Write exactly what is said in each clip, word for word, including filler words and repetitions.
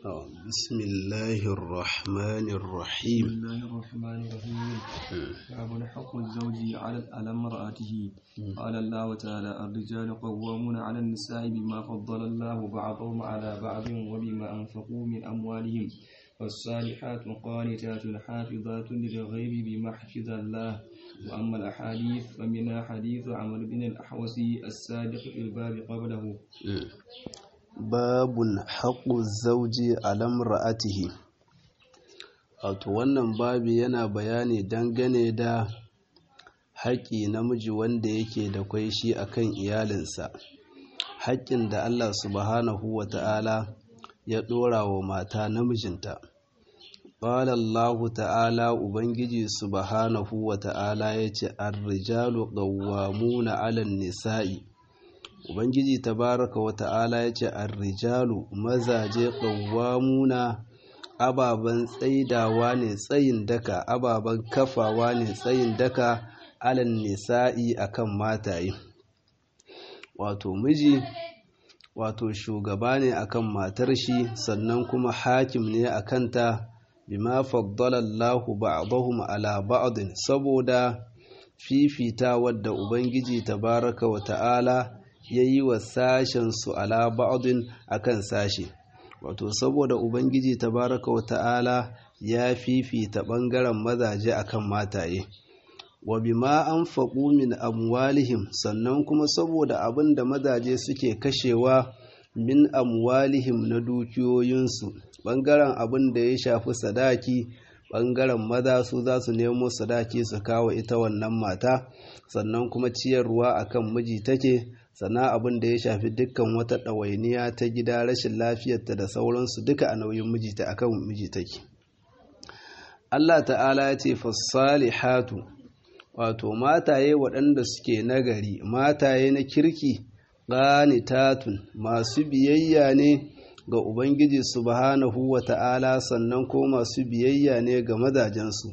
بسم الله الرحمن الرحيم بسم الله الرحمن الرحيم باب حق الزوج على على امرأته قال الله تعالى الرجال قوامون على النساء بما فضل الله بعضهم على بعض وبما أنفقوا من أموالهم والصالحات قانتات حافظات للغيب بما حفظ الله وأما الأحاديث فمنها حديث عمرو بن الأحوص السابق في الباب قبله babun haƙƙu zauji alam ra'atihi. Wato wannan babi yana bayani dangane da haƙƙi namiji wanda yake da kwai shi akan iyalinsa, haƙƙin da Allah subhanahu wa ta'ala ya ɗora wa mata namijinta. Qala Allahu ta'ala, Ubangiji subhanahu wa ta'ala ya ce, Ar-rijalu qawwamuna 'alan nisa'i. Ubangiji tabaraka wa ta'ala ya ce ar-rijalu mazaje qawwamuna ababan tsaidawa ne tsayin daka ababan kafawa ne tsayin daka alan nisa'i akan mataye. Wato miji wato shugaba ne akan matar shi, sannan kuma hakim ne akan ta bima faddala Allahu ba'dahum ala ba'd, saboda fifita wadda Ubangiji tabaraka wa ta'ala ya yi wa sashensu ala ba'adun a kan sashe. Wato saboda Ubangiji tabaraka wa ta'ala ya fifita ɓangaren mazaje a kan mataye. Wa bima anfaqu min amwalihim, sannan kuma saboda abin da mazaje suke kashewa min amwalihim na dukiyoyinsu, ɓangaren abin da ya shafi sadaki, ɓangaren maza su za su nemo sadaki su kawo ita wannan mata, sannan kuma ciyarwa akan miji take, sannan abin da ya shafi dukkan wata ɗawainiya ta gida, rashin lafiyarta da sauransu duka a nauyin miji ta akan miji take. Allah ta'ala ya ce fassalihatu, wato mataye waɗanda suke nagari, mataye na kirki, qanitatun masu biyayya ne ga Ubangiji subhanahu wa ta'ala, sannan ko masu biyayya ne ga mazajensu.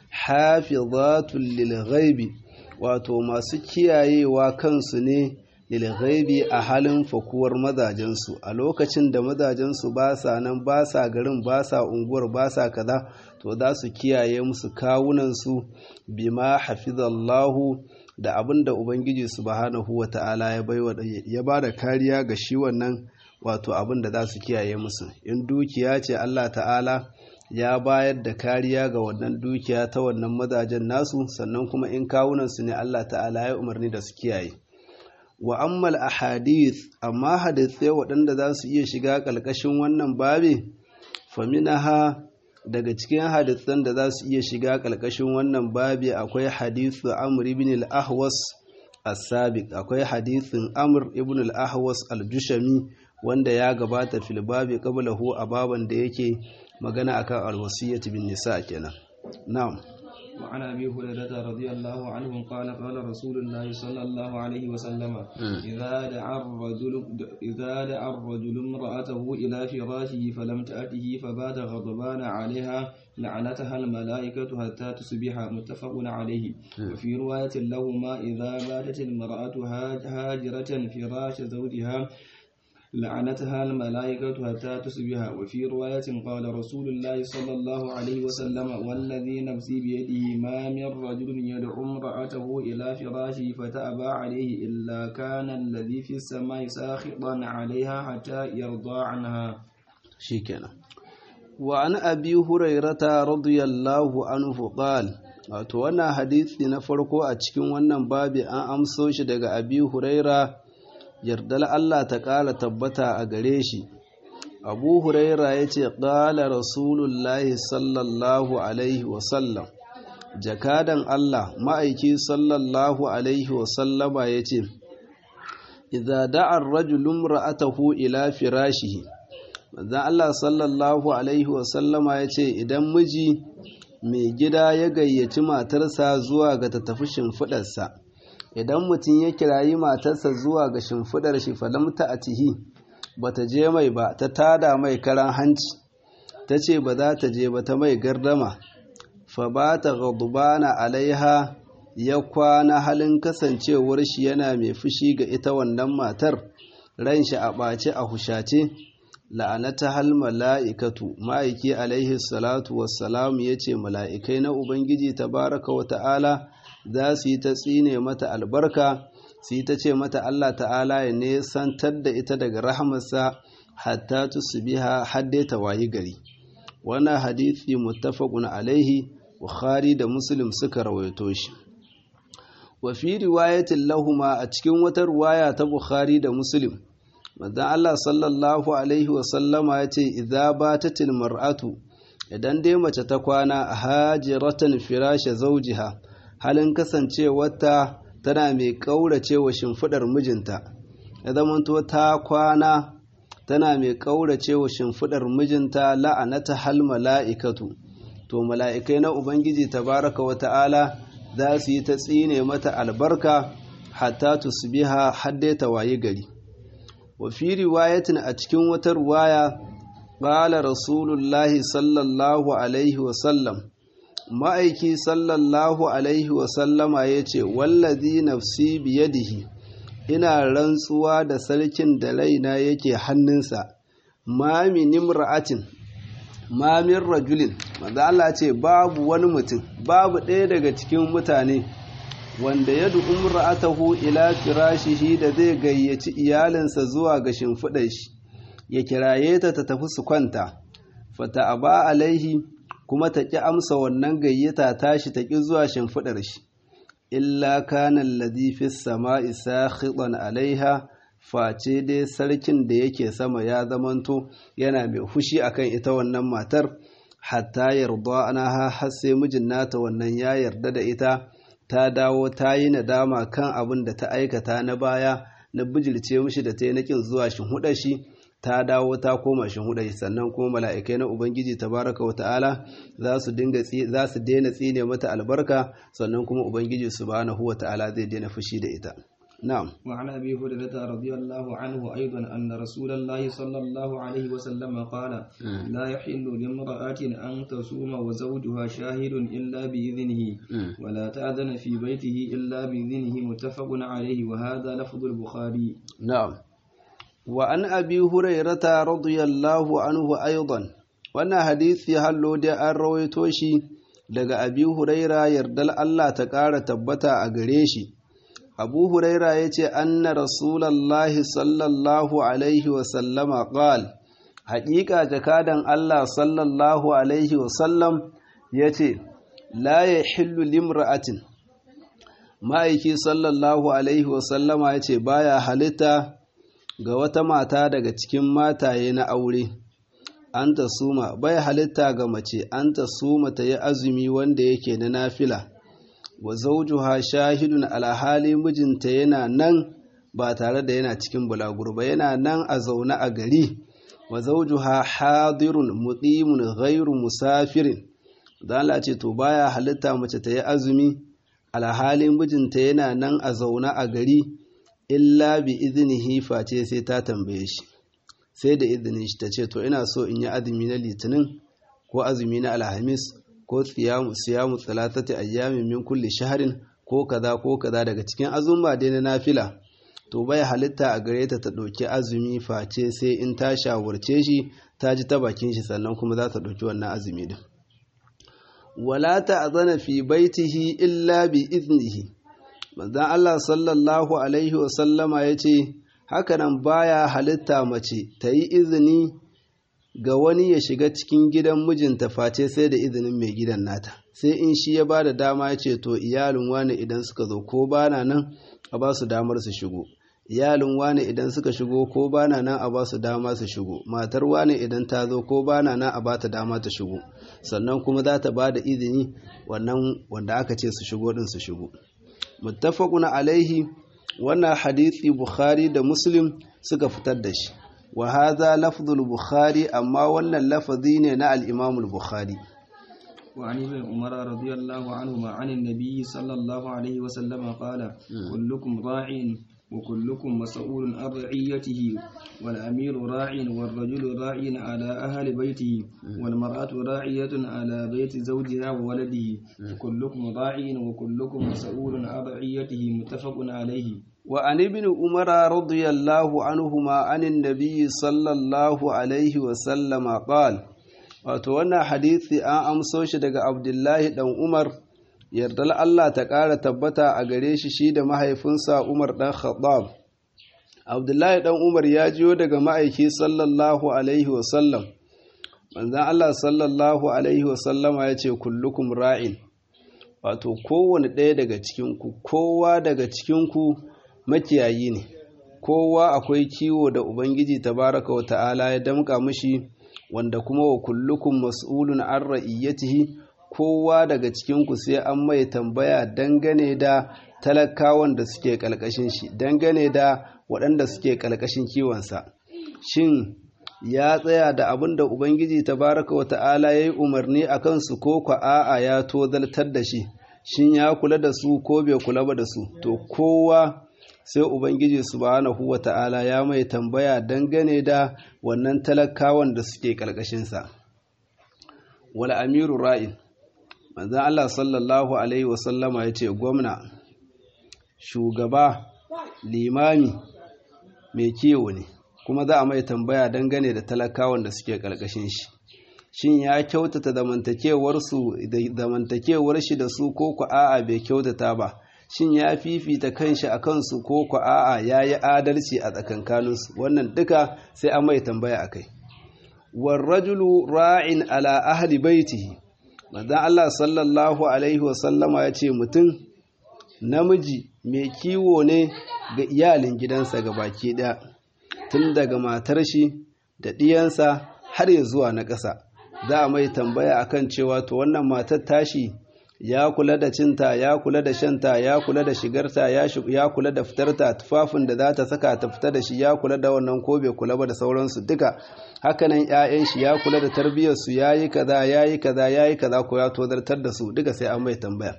Hafizatul lil ghaibi, wato masu kiyayewa kansu ne lilghaibi a halin fakuwar mazajensu, a lokacin da mazajensu ba sa nan, ba sa garin, ba sa unguwar, ba sa kaza, to za su kiyaye musu kawunansu bima hafizallahu, da abin da Ubangiji subhanahu wa ta'ala ya baiwa ya ba da kariya ga shi wannan wato abin da za su kiyaye musu. In dukiya ce, Allah ta'ala ya bayar da kariya ga wannan dukiya ta wannan mazajen nasu, sannan kuma in kawunansu ne Allah ta'ala ya umarni da su kiyaye. Wa ammal ahadith, amma hadithai waɗanda za su iya shiga ƙalƙashin wannan babi, faminaha, daga cikin hadithan da za su iya shiga ƙalƙashin wannan babi akwai hadithu Amr ibn al-Ahwas as-Sabiq, akwai hadithin Amr ibn al-Ahwas al-Jushami wanda ya gabata fil babi qablahu a baban da yake magana akan al-wasiyyah bin nisa kenan. Na'am. وعن أبي هريرة رضي الله عنه قال قال رسول الله صلى الله عليه وسلم إذا دعا الرجل إذا دعا الرجل امرأته إلى فراشه فلم تأته فبات غضبان عليها لعنتها الملائكة حتى تصبح، متفق عليه. وفي رواية لهما إذا باتت المرأة هاجرة فراش زوجها لعنتها الملائكة حتى تصبح. وفي رواية قال رسول الله صلى الله عليه وسلم والذي نفسي بيده ما من رجل يدعو امرأته إلى فراشه فتأبى عليه إلا كان الذي في السماء ساخطا عليها حتى يرضى عنها. شكرا. وعن أبي هريرة رضي الله عنه قال، wato wannan hadisi na farko a cikin wannan babi an amso shi daga Abi Huraira, yardal Allah ta ƙara tabbata a gare shi. Abu Huraira ya ce, ƙala Rasulullahi sallallahu Alaihi wasallam, jakadan Allah, ma'aiki sallallahu Alaihi wasallama ya ce, Iza da'ar rajulun ra'atahu ila firashihi, manzan Allah sallallahu Alaihi wasallama ya ce, idan miji mai gida ya gayyaci matarsa zuwa ga ta tafi shimfiɗarsa, idan mutum ya kirayi matarsa zuwa ga shimfidar shi falamta a tihi ba ta je mai ba, ta tada mai karan hanci, ta ce ba za ta je ba, ta mai gardama, fa ba ta gadubana alaiha, ya kwana halin kasancewar shi yana mai fushi ga ita wannan matar, ran shi a ɓace a hushace, la'anata hal mala'ikatu ma'aiki alaihi salatu wassalam yace mala'ikai na ubangiji tabaraka wa ta'ala za su yi ta tsine mata albarka su yi ta ce mata Allah ta'ala ya nesantar da ita daga rahamarsa hatta tusbiha hadde ta wayi gari. Wannan hadisi muttafaqun alaihi Bukhari da Muslim suka rawaito shi. Wa fi riwayatin lahuma a cikin wata riwaya ta Bukhari da Muslim manzon Allah sallallahu alaihi wa sallama yace idza batatil mar'atu idan dai mace ta kwana hajiratan firasha zawjiha halin kasancewarta tana mai kauracewa shimfidar mijinta ya zamanto ta kwana tana mai kauracewa shimfidar mijinta la'anata hal mala'ikatu to mala'ikai na ubangiji tabaraka wa ta'ala za su yi ta tsine mata albarka hatta tusbiha hadde ta waye gari. Wa fi riwayatin a cikin wata riwaya qala rasulullahi sallallahu alaihi wa sallam ma'aiki sallallahu alaihi wa sallama yace wallazi nafsi biyadihi ina rantsuwa da sarkin da raina yake hannunsa ma min imra'atin ma min rajulin manzo Allah ce babu wani mutum babu ɗaya daga cikin mutane wanda ya du'um ra'atahu ila firashihi da zai gayyaci iyalinsa zuwa ga shimfidar shi ya kiraye ta ta tafi su kwanta fata aba alaihi kuma ta ki amsa wannan gayyata tashi ta ki zuwa shimfidar shi illa kana alladhi fis sama'i sakhitan alaiha face dai sarkin da yake sama ya zamanto yana mai fushi akan ita wannan matar hatta yarda anaha har sai mijin nata wannan ya yarda da ita ta dawo ta yi nadama kan abin da ta aikata na baya na bijirce mishi da ta yi nakin zuwa shinhuda shi ta dawo ta koma shinhuda shi sannan kuma mala'ikai na ubangiji tabaraka wa ta'ala za su dinga za su daina tsine mata albarka sannan kuma ubangiji subhanahu wa ta'ala zai daina fushi da ita. نعم. وعن أبي هريرة رضي الله عنه أيضا أن رسول الله صلى الله عليه وسلم قال م. لا يحل لامرأة أن تصوم وزوجها شاهد إلا بإذنه م. ولا تأذن في بيته إلا بإذنه متفق عليه وهذا لفظ البخاري. نعم. وعن أبي هريرة رضي الله عنه أيضا وأن حديث هلو دي أرويتوشي لغا أبي هريرة يردل الله تقار تبتا أغريشي abu huraira ya ce anna rasulallahi sallallahu alaihi wasallama ƙal haƙiƙa jakadan Allah sallallahu alaihi wasallam ya ce la ya hillu limra'atin ma'aiki sallallahu alaihi wasallama ya ce baya halitta ga wata mata daga cikin mataye na aure an ta suma bai halitta ga mace an ta suma ta yi azumi wanda yake na nafila wa zawjuha shahidun ala hali mijinta yana nan ba tare da yana cikin bulaguro ba yana nan a zaune a gari wa zawjuha hadirun muqimun ghairu musafirin dan Allah ce to baya halitta mace ta yi azumi ala hali mijinta yana nan a zaune a gari illa bi iznihi face sai ta tambaye shi sai da izinin shi ta ce to ina so in yi azumi na litinin ko azumi na alhamis ko siyamu siyamu salatati ayyamin min kulli shahrin ko kaza ko kaza daga cikin azumma dai na nafila to bai halitta a gare ta ta dauki azumi face sai in ta shawarce shi ta ji ta bakin shi sannan kuma za ta dauki wannan azumi din wala ta'zana fi baitihi illa bi iznihi manzon Allah sallallahu alaihi wa sallama yace hakanan baya halitta mace ta yi izini ga wani ya shiga cikin gidan mijinta face sai da izinin mai gidan nata sai in shi ya ba da dama ya ce to iyalin wani idan suka zo ko bana nan a ba su damar su shigo iyalin wani idan suka shigo ko bana nan a ba su dama su shigo matar wani idan ta zo ko bana nan a ba ta dama ta shigo sannan kuma za ta ba da izini wannan wanda aka ce su shigo din su shigo muttafaqun alaihi wannan hadisi Bukhari da Muslim suka fitar da shi wa hadha lafzul Bukhari amma wannan lafazi ne na al-Imam al-Bukhari وعن ابن عمر رضي الله عنهما عن النبي صلى الله عليه وسلم قال كلكم راع وكلكم مسؤول عن رعيته والأمير راع والرجل راع على أهل بيته والمرأة راعية على بيت زوجها وولده كلكم راع وكلكم مسؤول عن رعيته متفق عليه. wa an ibn umar radiyallahu anhuma anin nabiy sallallahu alaihi wa sallama qala wato wannan hadisi an amso shi daga Abdullahi dan Umar yardal Allah ta ƙara tabbata a gare shi shi da mahaifinsa Umar dan Khattab. Abdullahi dan Umar ya jiyo daga ma'aiki sallallahu alaihi wa sallam manzon Allah sallallahu alaihi wa sallama ya ce kullukum ra'in wato kowane ɗaya daga cikin ku kowa daga cikin ku makiyayi ne, kowa akwai kiwo da Ubangiji tabaraka wa ta'ala ya damƙa mishi wanda kuma wa kullukum mas'ulun an ra'iyatihi kowa daga cikin ku sai an mai tambaya dangane da talakawan da suke kalkashin shi, dangane da waɗanda suke kalkashin kiwonsa. Shin ya tsaya da abin da Ubangiji tabaraka wa ta'ala ya yi umarni a kansu ko kwa a'a ya tozaltar da shi, shin ya kula da su ko bai kula ba da su? To kowa sai Ubangiji subhanahu wa ta'ala ya mai tambaya dangane da wannan talakawan da suke ƙarƙashinsa. Wal amiru ra'in, manzan Allah sallallahu Alaihi wasallama ya ce, gwamna, shugaba, limami, mai kiwo ne, kuma za a mai tambaya dangane da talakawan da suke ƙarƙashin shi. Shin ya kyautata zamantakewar shi da su ko ku a'a bai kyautata ba? Shin ya fifita kanshi a kansu ko ku a'a ya yi adalci a tsakankaninsu? Wannan duka sai an mai tambaya a kai. Warrajulu ra'in ala ahli baitihi, manzon Allah sallallahu alaihi wasallama ya ce mutum namiji mai kiwo ne ga iyalin gidansa ga baki ɗaya, tun daga matar shi da ɗiyansa har ya zuwa na ƙasa. Za a mai tambaya akan cewa to wannan matar tashi ya kula da cinta, ya kula da shanta, ya kula da shigarta, ya kula da fitarta, tufafin da za ta saka ta fita da shi, ya kula da wannan ko bai kula ba da sauransu duka. Hakanan ƴaƴan shi ya kula da tarbiyyarsu, ya yi kaza, ya yi kaza, ya yi kaza ko ya tozartar da su duka sai an mai tambaya.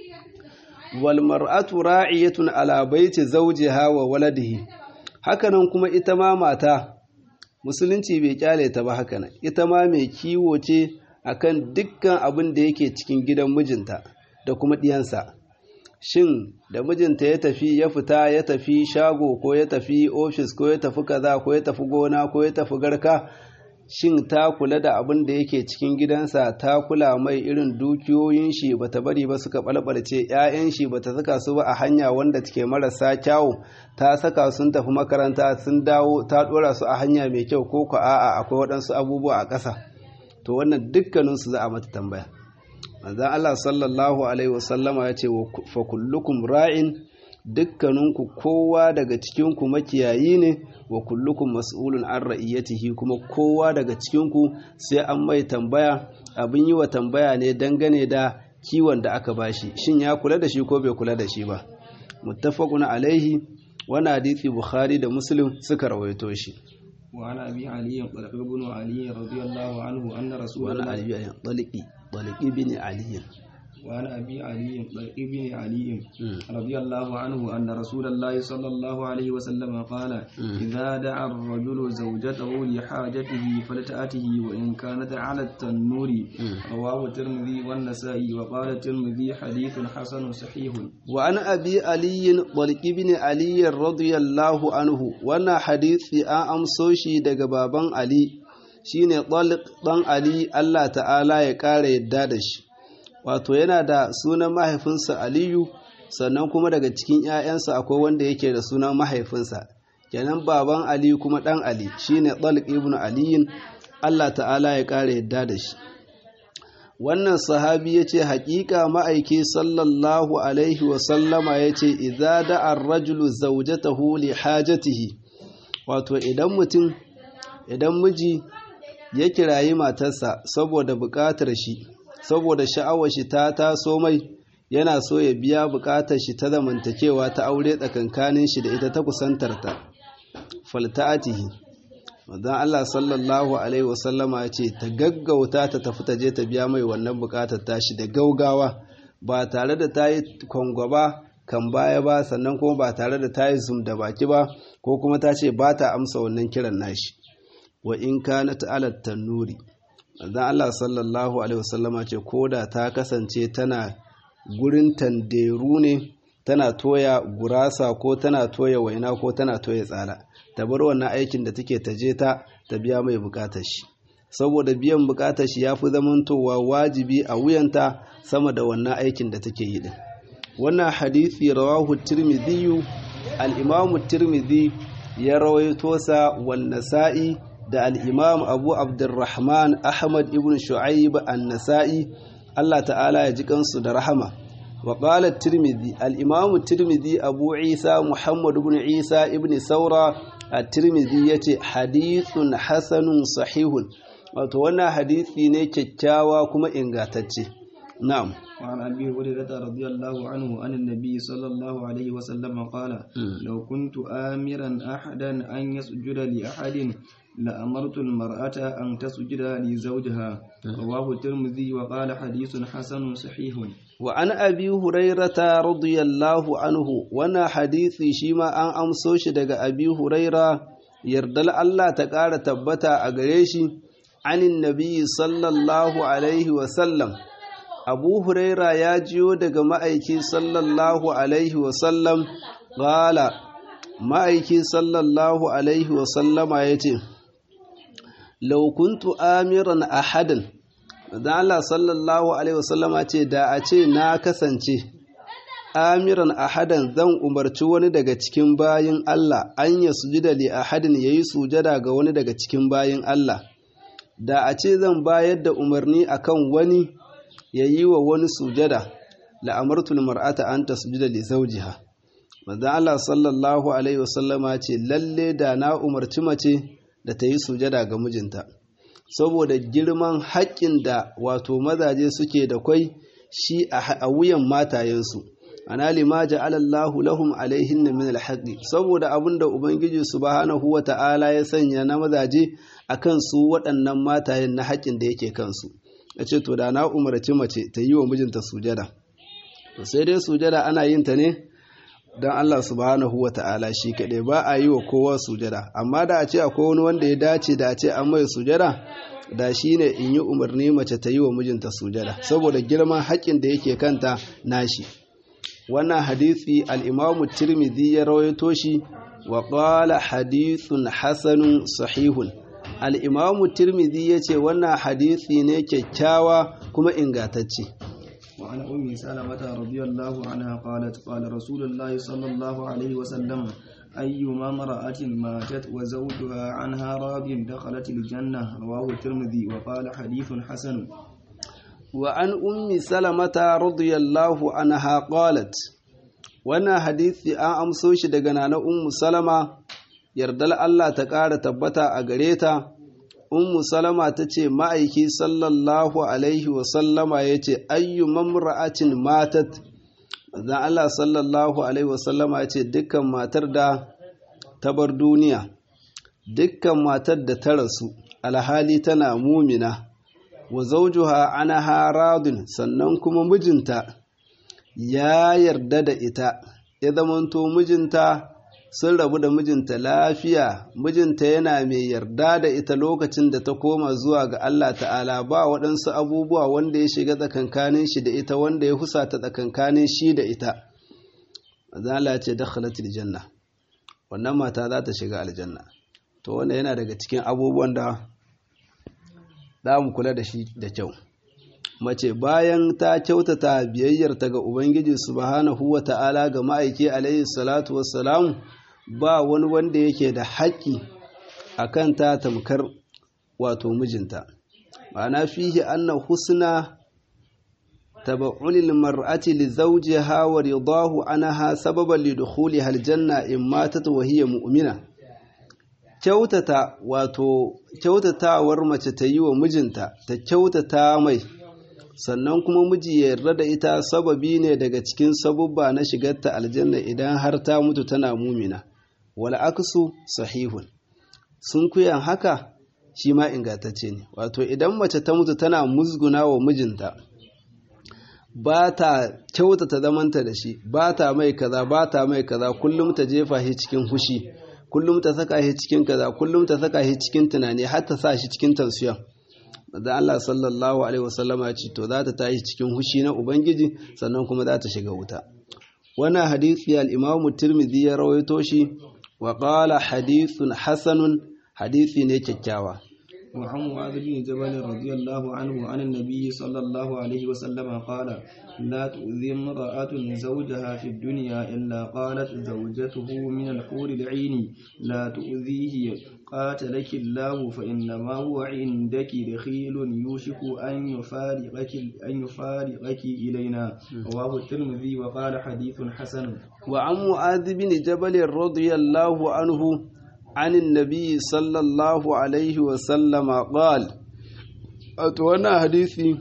Wal mar'atu ra'iyatun ala baiti zawjiha wa waladihi. Hakanan kuma ita ma mata musulunci bai kyale ta ba hakanan. Ita ma mai kiwo ce akan dukkan abin da yake cikin gidan mijinta da kuma ɗiyansa. Shin da mijinta ya tafi ya fita ya tafi shago ko ya tafi ofis ko ya tafi kaza ko ya tafi gona ko ya tafi garka, shin ta kula da abin da yake cikin gidansa, ta kula mai irin dukiyoyin shi bata bari ba suka balbalce, ƴaƴan shi bata saka su ba a hanya wanda take marasa kyawu, ta saka sun tafi makaranta sun dawo ta dora su a hanya mai kyau ko ko a'a akwai waɗansu abubuwa a ƙasa? To wannan dukkaninsu za a mata tambaya. Manzon Allah sallallahu alaihi wasallama ya ce fa kullukum ra'in, dukkaninku kowa daga cikinku makiyayi ne, wa kullukum mas'ulun an ra'iyatihi, kuma kowa daga cikinku sai an mai tambaya, abin yi wa tambaya ne dangane da kiwon da aka bashi, shin ya kula da shi ko bai kula da shi ba. Muttafaqun alaihi, wani hadisi Bukhari da Muslim suka rawaito shi. وعن أبي علي طلق بن علي رضي الله عنه أن رسول الله وعن أبي طلق طلق بن علي وعن أبي علي طلق بن علي رضي الله عنه أن رسول الله صلى الله عليه وسلم قال إذا دعا الرجل زوجته لحاجته فلتأته وإن كانت على التنور. رواه الترمذي والنسائي وقال الترمذي حديث حسن صحيح. وعن أبي علي طلق بن علي رضي الله عنه وانا حديث أم سوشي دقبابا علي shine طلق ɗan Ali Allah ta'ala ya ƙara yadda da shi. Wato yana da sunan mahaifinsa Aliyu, sannan kuma daga cikin ‘ya'yansa akwai wanda yake da sunan mahaifinsa, kenan baban Ali kuma ɗan Ali shine Talq ibn Aliyin Allah ta'ala ya ƙara yadda da shi. Wannan sahabi ya ce haƙiƙa ma'aiki sallallahu alaihi wasallama ya ce idza da'a ar-rajulu zawjatahu li hajatihi, wato idan mutum idan miji ya kirayi matarsa saboda buƙatar shi, saboda sha'awar shi ta taso mai, yana so ya biya buƙatar shi ta zamantakewa ta aure tsakankanin shi da ita ta kusantarta, falta'atihi, manzon Allah sallallahu alaihi wasallama ya ce ta gaggauta ta tafi ta je ta biya mai wannan buƙatar tashi da gaugawa, ba tare da ta yi kwangwaba kan baya ba, sannan kuma ba tare da ta yi zum da baki ba, ko kuma ta ce ba ta amsa wannan kiran nashi. Wa in kanat ala tannuri, manzon Allah sallallahu alaihi wasallama ce koda ta kasance tana gurin tanderu ne tana toya gurasa ko tana toya waina ko tana toya tsala, ta bar wannan aikin da take ta je ta ta biya mai bukatar shi, saboda biyan bukatar shi ya fi zamantowa wajibi a wuyanta sama da wannan aikin da take yi din. Wannan hadisi rawahu tirmidhi, al-imam tirmidhi ya rawaito sa wan nasa'i da al-imam abu abdurrahman ahmad ibn shu'aib an-nasa'i, Allah ta'ala ya ji kansu da rahama. wa qala tirmidhi al-imam tirmidhi abu isa muhammad ibn isa ibn saura at-tirmidhi yace hadithun hasanun sahihun, wato wannan hadisi ne kyakkyawa kuma ingantacce. na'am. وعن أبي هريرة رضي الله عنه عن النبي صلى الله عليه وسلم قال لو كنت آمرا أحدا أن يسجد لأحد لأمرت المرأة أن تسجد لزوجها. رواه الترمذي وقال حديث حسن صحيح. وعن أبي هريرة رضي الله عنه وانا حديثي شيما أن أمسوش دق أبي هريرة يردل الله تقال تبتا أغريشي عن النبي صلى الله عليه وسلم. Abu Huraira ya jiyo daga ma'aiki sallallahu Alaihi wasallam, ƙala, ma'aiki sallallahu Alaihi wasallama ya ce, Laukuntu amiran ahadan, da Allah sallallahu Alaihi wasallama ce, da a ce na kasance, amiran ahadan zan umarci wani daga cikin bayin Allah, an ya sujida li ahadin ya yi sujada ga wani daga cikin bayin Allah, da a ce zan bayar da umarni akan wani ya yi wa wani sujada, la'amartul mar'ata an ta sujada li zawjiha. Manzon Allah sallallahu alaihi wasallama ce lalle da na umarci mace da ta yi sujada ga mijinta, saboda girman haƙƙin da wato mazaje suke da kwai shi a wuyan matayensu. Ana lima ja'ala Allahu lahum alaihinna min alhaqqi, saboda abinda ubangiji subhanahu wata'ala ya sanya na mazaje akan su waɗannan matayen na haƙƙin da yake kansu. Ya ce to da na umarci mace ta yi wa mijinta sujada, to sai dai sujada ana yin ta ne don Allah subhanahu wa ta'ala shi kaɗai, ba a yi wa kowa sujada. Amma da a ce akwai wani wanda ya dace da a ce an mai sujada, da shi ne in yi umarni mace ta yi wa mijinta sujada, saboda girman haƙƙin da yake kanta nashi. Wannan hadisi al-imamu tirmidhi ya rawaito shi wa qala hadithun hasanun sahihun. al'imamu tirmidhi ya ce wannan hadisi ne kyakkyawa kuma ingatacce. وعن أم سلمة رضي الله عنها قالت قال رسول الله صلى الله عليه وسلم أيما امرأة ماتت وزوجها عنها راض دخلت الجنة. رواه الترمذي وقال حديث حسن. وعن أم سلمة رضي الله عنها قالت wannan hadisi an amso shi daga nana ummu salama, yardal Allah ta ƙara tabbata a gare ta. Ummu Salama ta ce ma'aiki sallallahu Alaihi wasallama ya ce, ayyu mamra'atin matat, zan Allah sallallahu Alaihi wasallama ya ce, dukkan matar da ta bar duniya, dukkan matar da ta rasu, alhali tana mumina, wa zaujuha ana haradun, sannan kuma mijinta ya yarda da ita, ya zamanto mijinta sun rabu da mijinta lafiya, mijinta yana mai yarda da ita lokacin da ta koma zuwa ga Allah ta'ala, ba waɗansu abubuwa wanda ya shiga tsakankanin shi da ita, wanda ya husata tsakankanin shi da ita. Azala ce dakhalatil janna, wannan mata za ta shiga aljanna. To wannan yana daga cikin abubuwan da za mu kula da shi da kyau. Mace bayan ta kyautata biyayyarta ga Ubangiji subhanahu wa ta'ala ga ma'aiki alaihi salatu wassalam, ba wani wanda yake da haƙƙi a kan ta tamkar wato mijinta. Ma'ana fihi anna husna taba'ulil mar'ati li zawjiha wa ridahu anha sababan li dukhuliha aljanna in matat wa hiya mu'mina. Kyautata wato kyautatawar mace ta yi wa mijinta, ta kyautata mai, sannan kuma miji ya yarda da ita sababi ne daga cikin sabubba na shigarta aljanna idan har ta mutu tana mumina. Wala aksu sahihun, sun kuyan haka shi ma ingantacce ne. Wato idan mace ta mutu tana musguna wa mijinta, ba ta kyautata zamanta da shi, ba ta mai kaza, ba ta mai kaza, kullum ta jefa shi cikin hushi, kullum ta saka shi cikin kaza, kullum ta saka shi cikin tunani, har ta sa shi cikin tansiyon. Da Allah sallallahu alaihi wasallam ya ce to za ta tashi cikin hushi na Ubangiji, sannan kuma za ta shiga wuta. wannan hadisi al-Imam Tirmidhi ya rawaito shi wa qala hadithun hasanun hadisi ne kyakkyawa. وعن معاذ بن جبل رضي الله عنه عن النبي صلى الله عليه وسلم قال لا تؤذي امرأة زوجها في الدنيا إلا قالت زوجته من الحور العين لا تؤذيه قاتلك الله فإنما هو عندك دخيل يوشك أن يفارقك أن يفارقك إلينا رواه الترمذي وقال حديث حسن. وعن معاذ بن جبل رضي الله عنه عن النبي صلى الله عليه وسلم قال أتوانا حديثي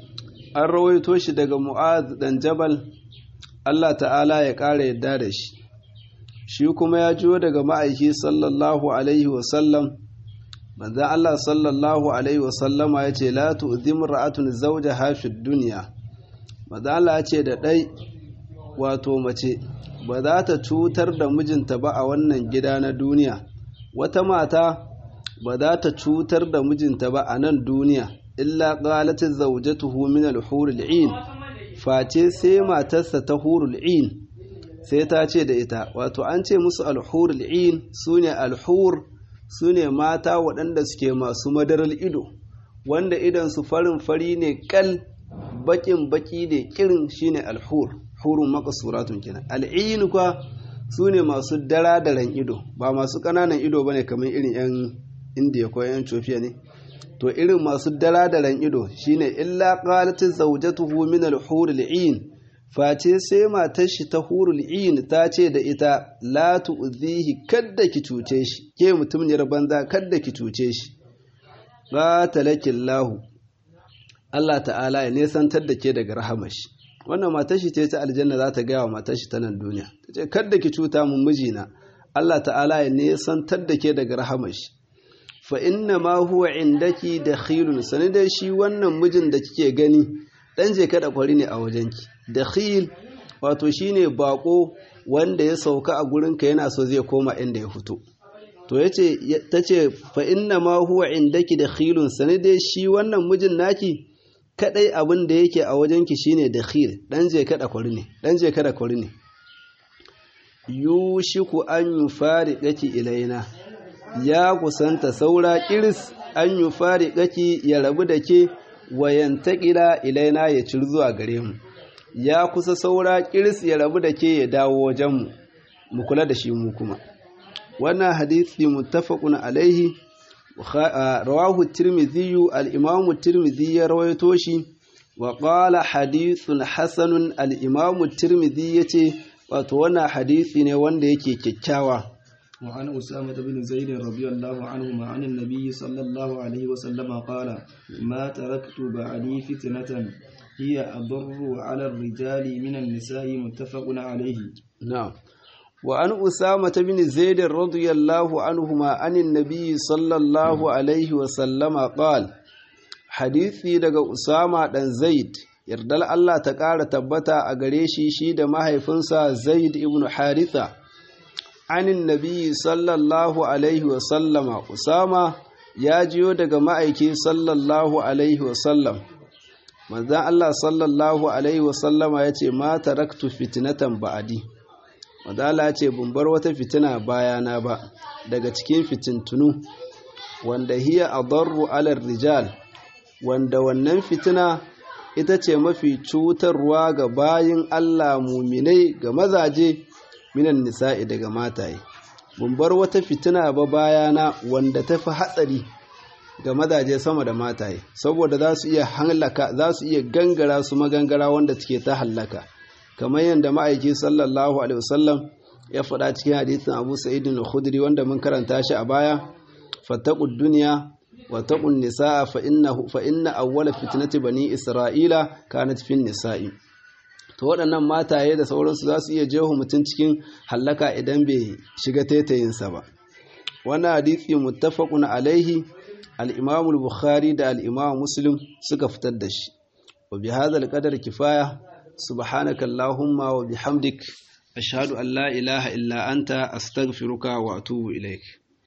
الرويتو shi daga Mu'adh dan Jabal Allah ta'ala ya kare yadda da shi shi kuma ya jiyo daga ma'aiki sallallahu alaihi wasallam manzon Allah sallallahu alaihi wasallama yace la tu'dhim ra'atun zawjaha fid dunya manzon Allah yace da dai wato mace ba za ta cutar da mijinta ba a wannan gida na duniya. Wata mata ba za ta cutar da mijinta ba a nan duniya illa qalat zawjatuhu min al-hurul 'ain face sai matarsa ta hurul 'ain sai ta ce da ita wato an ce musu al-hurul 'ain sune al-hur sune mata waɗanda suke masu madaral ido wanda idan su farin fari ne kal bakin baki ne kirin shine al-hur hurun maqsuratun kenan al-'ain kwa su ne masu dara-daren ido ba masu ƙananan ido ba ne kamar irin 'yan indiya ko 'yan cofiya ne to irin masu dara-daren ido shine illa qalatin zawjatuhu min al-hurul 'ain face sai matar shi ta hurul 'ain ta ce da ita la tu'zihi kadda ki cuce shi ke mutum ne banza kadda ki cuce shi qatalakillahu Allah ta'ala ya nesantar da ke daga rahamar shi wannan matar shi ce ta aljanna za ta gaya wa matar shi ta nan duniya ta ce kada ki cuta mun mijina Allah ta'ala ya nesantar da ke daga rahamar shi fa inna ma huwa indaki dakhilun sani dai shi wannan mijin da kike gani dan je kada kwari ne a wajenki dakhil wato shine bako wanda ya sauka a gurin ka yana so zai koma inda ya fito to yace tace fa inna ma huwa indaki dakhilun sani dai shi wannan mijin naki kadai abin da yake a wajenki shine dakhil dan je kada kwari ne dan je kada kwari ne yushiku an yufariqaki ilaina ya kusanta saura kiris an yufariqaki ya rabu da ke wayantaqila ilaina ya cir zuwa gare mu ya kusa saura kiris ya rabu da ke ya dawo wajen mu mu kula da shi mu kuma wannan hadisi muttafaqun alaihi rawahu tirmidhi al-imam tirmidhi ya rawaito shi wa qala hadithun hasanun al-imam tirmidhi yace wato wannan hadisi ne wanda yake kyakkyawa wa an usama bin zaid radiyallahu anhu ma an an-nabi sallallahu alaihi wa sallam qala ma taraktu ba'di fitnatan hiya adarru 'ala ar-rijali min an-nisa'i muttafaqun alayhi na'am وعن أسامة بن زيد رضي الله عنهما عن النبي صلى الله عليه وسلم قال حديثي daga Usama dan Zaid yardal Allah ta ƙara tabbata a gare shi shi da mahaifinsa Zaid ibn Haritha anin nabi sallallahu alaihi wa sallama Usama ya jiyo daga ma'aiki sallallahu alaihi wa sallam manzon Allah sallallahu alaihi wa sallama yace ma taraktu fitnatan ba'di wadala ce ban bar wata fitina bayana ba daga cikin fitintunu wanda hiya adarru ala rijal wanda wannan fitina ita ce mafi cutarwa ga bayin Allah muminai ga mazaje minan nisa'i daga mataye ban bar wata fitina ba bayana wanda tafi hatsari ga mazaje sama da mataye saboda za su iya halaka za su iya gangara su magangara wanda take ta halaka kamar yadda ma'aiki sallallahu alaihi wasallam ya faɗa cikin hadisin Abu Sa'id al-Khudri wanda mun karanta shi a baya fattaqud dunya wa taqun nisaa fa innahu fa inna awwala fitnati bani isra'ila kanat fin nisa'i to waɗannan mataye da sauransu za su iya jeho mutun cikin halaka idan bai shiga taitayin sa ba wannan hadisi muttafaqun alaihi al-Imam al-Bukhari da al-Imam Muslim suka fitar da shi wa bi hadha al-qadar kifaya سبحانك اللهم وبحمدك أشهد أن لا إله إلا أنت أستغفرك وأتوب إليك